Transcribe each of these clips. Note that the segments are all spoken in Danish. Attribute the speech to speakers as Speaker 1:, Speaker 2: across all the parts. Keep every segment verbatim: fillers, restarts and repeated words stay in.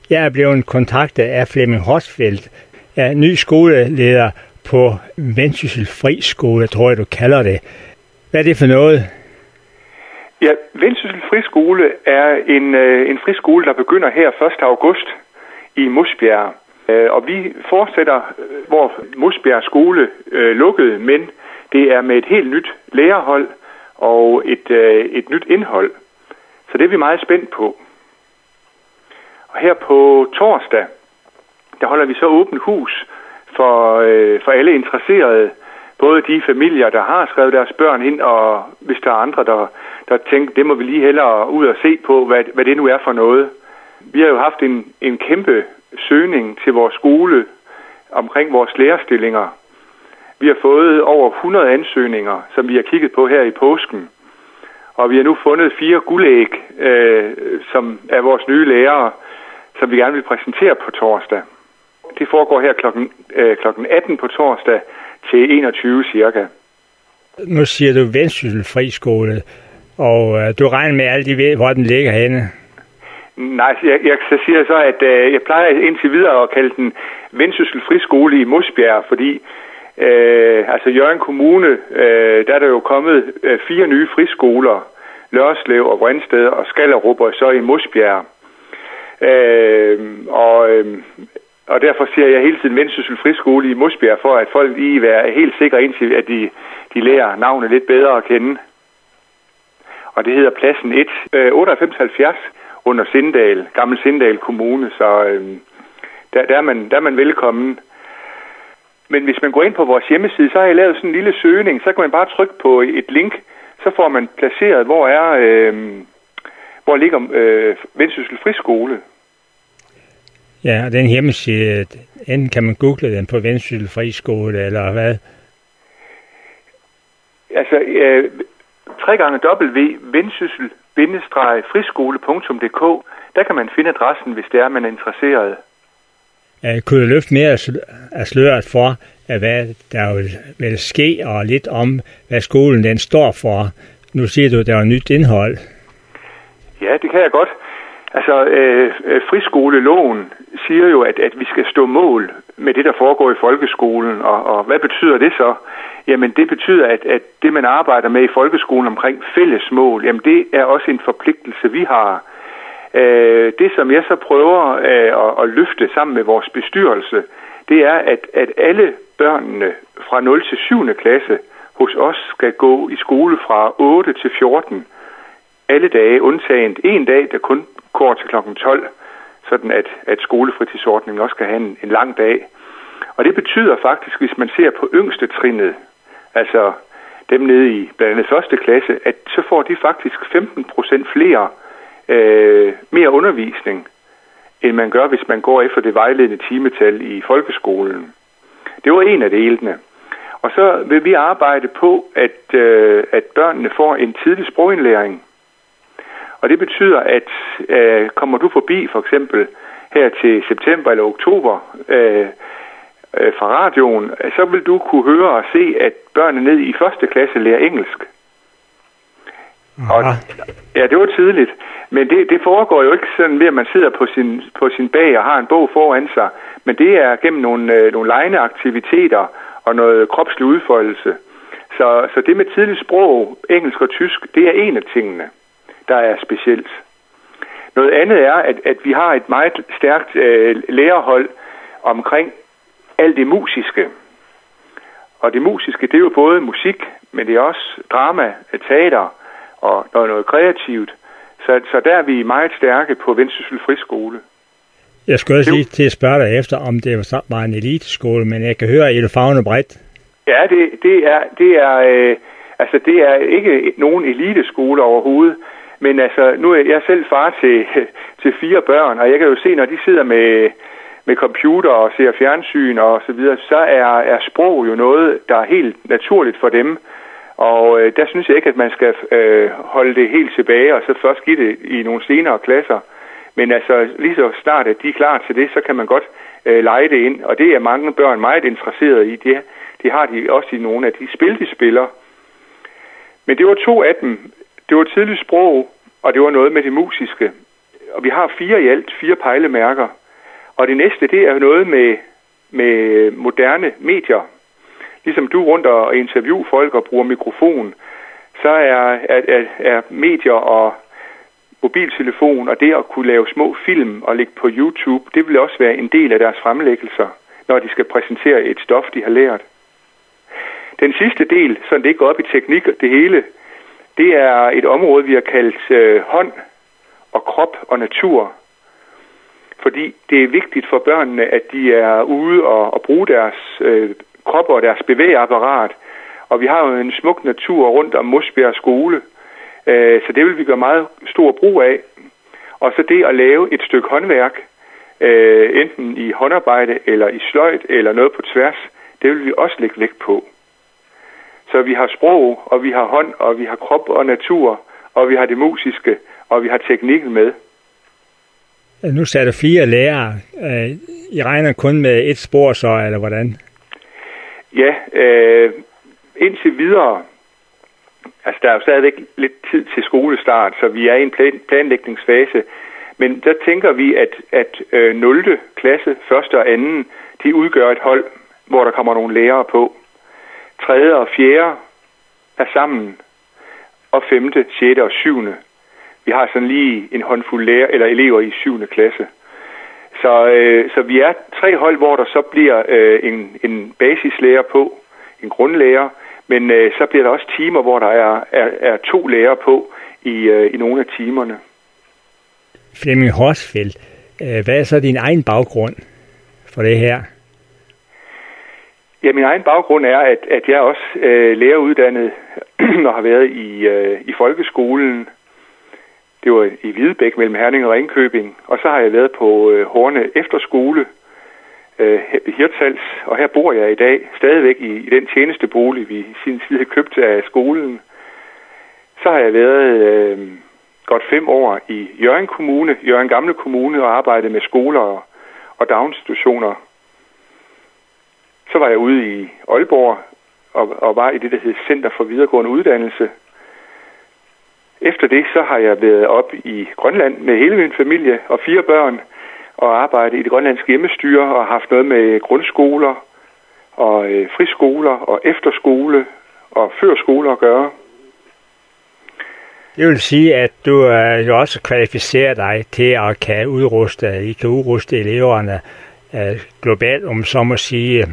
Speaker 1: Jeg er blevet kontaktet af Flemming Horsfeldt, jeg er ny skoleleder på Vendsyssel Friskole, tror jeg du kalder det. Hvad er det for noget?
Speaker 2: Ja, Vendsyssel Friskole er en, en friskole, der begynder her første august i Musbjerg. Og vi fortsætter, hvor Musbjerg skole øh, lukkede, men det er med et helt nyt lærerhold og et, øh, et nyt indhold. Så det er vi meget spændt på. Og her på torsdag, der holder vi så åbent hus for, øh, for alle interesserede. Både de familier, der har skrevet deres børn ind, og hvis der er andre, der, der tænker, det må vi lige hellere ud og se på, hvad, hvad det nu er for noget. Vi har jo haft en, en kæmpe søgning til vores skole omkring vores lærerstillinger. Vi har fået over hundrede ansøgninger, som vi har kigget på her i påsken. Og vi har nu fundet fire guldæg, øh, som er vores nye lærere, som vi gerne vil præsentere på torsdag. Det foregår her klokken, øh, klokken atten på torsdag til enogtyve cirka.
Speaker 1: Nu siger du Vendsyssel Friskole, og øh, du regner med, at alle de ved, hvor den ligger henne.
Speaker 2: Nej, jeg, jeg siger så, at øh, jeg plejer indtil videre at kalde den Vendsyssel Friskole i Musbjerg, fordi øh, altså Hjørring Kommune, øh, der er der jo kommet øh, fire nye friskoler, Lørslev og Vrindsted og Skallerup, og så i Musbjerg. Øh, og, øh, og derfor siger jeg hele tiden Vendsyssel Friskole i Musbjerg, for at folk lige er helt sikre indtil, at de, de lærer navnet lidt bedre at kende. Og det hedder pladsen et, øh, otteoghalvfems halvfjerds under Sindal, Gammel Sindal Kommune, så øh, der, der, er man, der er man velkommen. Men hvis man går ind på vores hjemmeside, så har jeg lavet sådan en lille søgning, så kan man bare trykke på et link, så får man placeret, hvor er øh, hvor ligger øh, Vendsyssel Friskole.
Speaker 1: Ja, og den hjemmeside, enten kan man google den på Vendsyssel Friskole, eller hvad?
Speaker 2: Altså, øh, tre gange w vendsyssel friskole punktum d k, der kan man finde adressen, hvis det er, man er interesseret.
Speaker 1: Jeg kunne løfte mere af sløret for, hvad der vil, vil ske, og lidt om, hvad skolen den står for. Nu siger du, at der er nyt indhold.
Speaker 2: Ja, det kan jeg godt. Altså, øh, friskoleloven siger jo, at, at vi skal stå mål med det, der foregår i folkeskolen, og, og hvad betyder det så? Jamen, det betyder, at, at det, man arbejder med i folkeskolen omkring fælles mål, jamen, det er også en forpligtelse, vi har. Øh, det, som jeg så prøver øh, at, at løfte sammen med vores bestyrelse, det er, at, at alle børnene fra nul til syvende klasse hos os skal gå i skole fra otte til fjorten. Alle dage, undtagen en dag, der kun går til klokken tolv, sådan at, at skolefritidsordningen også skal have en, en lang dag. Og det betyder faktisk, hvis man ser på yngste trinnet, altså dem nede i blandt andet første klasse, at så får de faktisk femten procent flere øh, mere undervisning, end man gør, hvis man går efter det vejledende timetal i folkeskolen. Det var en af delene. Og så vil vi arbejde på, at, øh, at børnene får en tidlig sprogindlæring. Og det betyder, at øh, kommer du forbi for eksempel her til september eller oktober øh, øh, fra radioen, så vil du kunne høre og se, at børnene ned i første klasse lærer engelsk. Og, ja, det var tidligt. Men det, det foregår jo ikke sådan ved, at man sidder på sin, på sin bag og har en bog foran sig. Men det er gennem nogle, øh, nogle legende aktiviteter og noget kropslig udfoldelse. Så, så det med tidligt sprog, engelsk og tysk, det er en af tingene, der er specielt. Noget andet er, at, at vi har et meget stærkt øh, lærerhold omkring alt det musiske. Og det musiske, det er jo både musik, men det er også drama, teater og noget, noget kreativt. Så, så der er vi meget stærke på Vendsyssel Friskole.
Speaker 1: Jeg skulle også lige til at spørge dig efter, om det var en eliteskole, men jeg kan høre, at I favner bredt.
Speaker 2: Ja, det, det er, det er, øh, altså det er ikke nogen eliteskole overhovedet. Men altså, nu er jeg selv far til, til fire børn, og jeg kan jo se, når de sidder med, med computer og ser fjernsyn og så videre, så er, er sprog jo noget, der er helt naturligt for dem. Og øh, der synes jeg ikke, at man skal øh, holde det helt tilbage og så først give det i nogle senere klasser. Men altså, lige så snart, at de er klar til det, så kan man godt øh, lege det ind. Og det er mange børn meget interesserede i. Det, det har de også i nogle af de spil, de spiller. Men det var to af dem. Det var tidligt sprog, og det var noget med det musiske. og vi har fire i alt, fire pejlemærker. Og det næste, det er noget med, med moderne medier. Ligesom du rundt og interviewer folk og bruger mikrofon, så er, er, er medier og mobiltelefon og det at kunne lave små film og lægge på YouTube, det vil også være en del af deres fremlæggelser, når de skal præsentere et stof, de har lært. Den sidste del, så det går op i teknik det hele, det er et område, vi har kaldt øh, hånd og krop og natur. Fordi det er vigtigt for børnene, at de er ude og, og bruge deres øh, krop og deres bevægeapparat. Og vi har jo en smuk natur rundt om Mosbjerg skole, øh, så det vil vi gøre meget stor brug af. Og så det at lave et stykke håndværk, øh, enten i håndarbejde eller i sløjd eller noget på tværs, det vil vi også lægge vægt på. Så vi har sprog, og vi har hånd, og vi har krop og natur, og vi har det musiske, og vi har teknikken med.
Speaker 1: Nu sagde der fire lærere. I regner kun med et spor så, eller hvordan?
Speaker 2: Ja, øh, indtil videre. Altså, der er jo stadigvæk lidt tid til skolestart, så vi er i en plan- planlægningsfase. Men der tænker vi, at, at øh, nul klasse, første og anden, de udgør et hold, hvor der kommer nogle lærere på. Tredje og fjerde er sammen, og femte, sjette og syvende. Vi har sådan lige en håndfuld lærer eller elever i syvende klasse. Så, øh, så vi er tre hold, hvor der så bliver øh, en, en basislærer på, en grundlærer, men øh, så bliver der også timer, hvor der er, er, er to lærere på i, øh, i nogle af timerne.
Speaker 1: Flemming Horsfeldt, øh, hvad er så din egen baggrund for det her?
Speaker 2: Ja, min egen baggrund er, at, at jeg også øh, læreruddannet og har været i, øh, i folkeskolen. Det var i Hvidebæk mellem Herning og Ringkøbing. Og så har jeg været på øh, Horne Efterskole øh, i Hirtshals. Og her bor jeg i dag stadigvæk i, i den tjenestebolig, vi i sin tid købte af skolen. Så har jeg været øh, godt fem år i Hjørring Kommune, Hjørring Gamle Kommune, og arbejdet med skoler og, og daginstitutioner. Så var jeg ude i Aalborg og, og var i det, der hed Center for Videregående Uddannelse. Efter det, så har jeg været op i Grønland med hele min familie og fire børn, og arbejdet i det grønlandske hjemmestyre og haft noget med grundskoler og øh, friskoler og efterskole og førskole at gøre.
Speaker 1: Det vil sige, at du øh, jo også kvalificerer dig til at kan udruste, I kan udruste eleverne øh, globalt, om så må sige.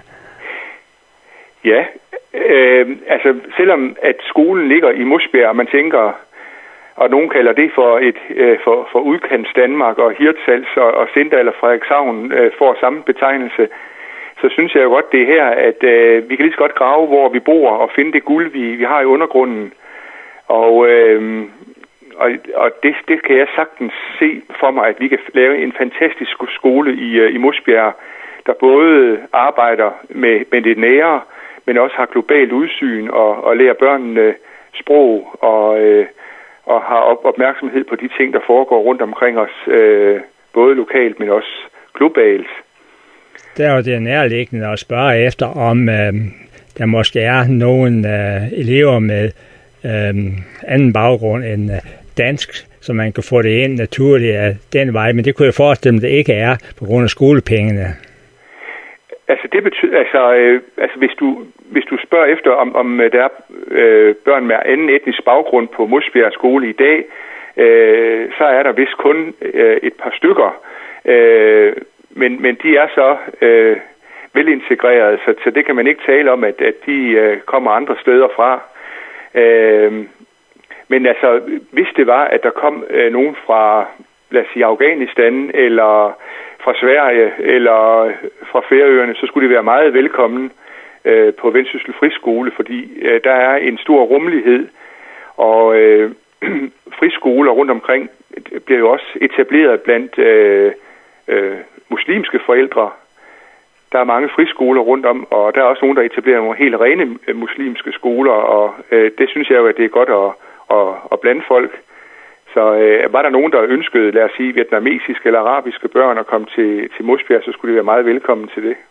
Speaker 2: Ja, øh, altså selvom at skolen ligger i Mosbjerg, og man tænker, og nogen kalder det for et øh, for, for udkants Danmark, og Hirtshals og, og Sindal eller Frederikshavn øh, får samme betegnelse, så synes jeg jo godt det er her, at øh, vi kan lige så godt grave, hvor vi bor, og finde det guld, vi, vi har i undergrunden. Og, øh, og, og det, det kan jeg sagtens se for mig, at vi kan lave en fantastisk skole i, øh, i Mosbjerg, der både arbejder med, med det nære, men også har globalt udsyn og, og lærer børnene sprog og, øh, og har op, opmærksomhed på de ting, der foregår rundt omkring os, øh, både lokalt, men også globalt.
Speaker 1: Der er jo det nærliggende at spørge efter, om øh, der måske er nogle øh, elever med øh, anden baggrund end øh, dansk, så man kan få det ind naturligt af den vej, men det kunne jeg forestille mig, det ikke er på grund af skolepengene.
Speaker 2: Altså det betyder, altså, øh, altså hvis du hvis du spørger efter om om der er øh, børn med anden etnisk baggrund på Mosbjerg skole i dag, øh, så er der vist kun øh, et par stykker, øh, men men de er så øh, velintegreret, så så det kan man ikke tale om, at at de øh, kommer andre steder fra. Øh, men altså hvis det var, at der kom øh, nogen fra, lad os sige, Afghanistan eller fra Sverige eller fra Færøerne, så skulle de være meget velkommen øh, på Vendsyssel Friskole, fordi øh, der er en stor rummelighed, og øh, friskoler rundt omkring bliver jo også etableret blandt øh, øh, muslimske forældre. Der er mange friskoler rundt om, og der er også nogen, der etablerer nogle helt rene øh, muslimske skoler, og øh, det synes jeg jo, at det er godt at, at, at blande folk. Så øh, var der nogen, der ønskede, lad os sige, vietnamesiske eller arabiske børn at komme til, til Mosbjerg, så skulle de være meget velkommen til det.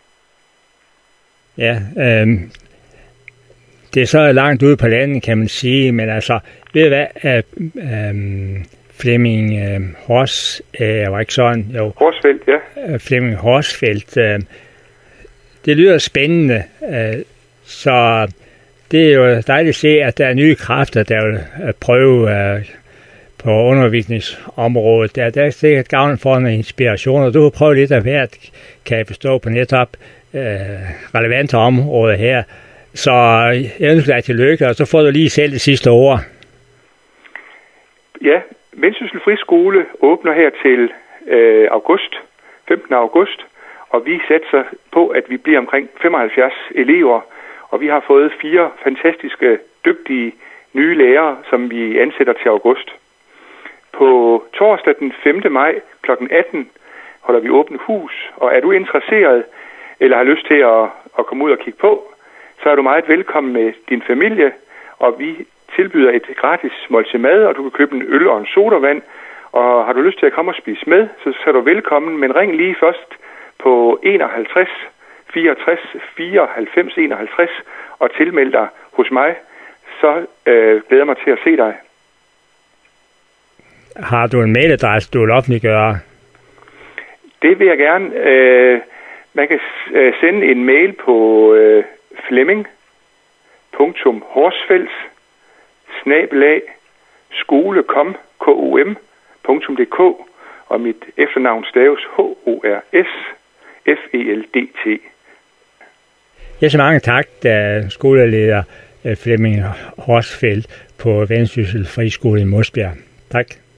Speaker 1: Ja, øh, det er så langt ude på landet, kan man sige, men altså, ved du hvad, øh, øh, Flemming øh, Hors, øh, var ikke sådan, jo.
Speaker 2: Horsfeldt, ja.
Speaker 1: Øh, Flemming Horsfeldt. Øh, det lyder spændende, øh, så det er jo dejligt at se, at der er nye kræfter, der vil prøve øh, på undervisningsområdet. Der, der er sikkert gavn for en inspiration, og du har prøvet lidt af hvert, kan jeg forstå, på netop øh, relevante områder her. Så jeg ønsker dig tillykke, og så får du lige selv det sidste ord.
Speaker 2: Ja, Vendsyssel Friskole åbner her til øh, august, femtende august, og vi satser på, at vi bliver omkring femoghalvfjerds elever, og vi har fået fire fantastiske, dygtige nye lærere, som vi ansætter til august. På torsdag den femte maj klokken atten holder vi åbent hus, og er du interesseret eller har lyst til at, at komme ud og kigge på, så er du meget velkommen med din familie, og vi tilbyder et gratis måltid mad, og du kan købe en øl og en sodavand, og har du lyst til at komme og spise med, så, så er du velkommen, men ring lige først på enoghalvtreds fireogtres fireoghalvfems enoghalvtreds og tilmeld dig hos mig, så øh, glæder mig til at se dig.
Speaker 1: Har du en mailadresse, du vil offentliggøre? Det
Speaker 2: vil jeg gerne. Øh, man kan øh, sende en mail på øh, flemming punktum horsfeldt snabelag skolekom punktum dk, og mit efternavn staves H O R S F E L D T.
Speaker 1: Ja, så mange tak, da skoleleder Flemming Horsfeldt på Vendsyssel Friskole i Mosbjerg. Tak.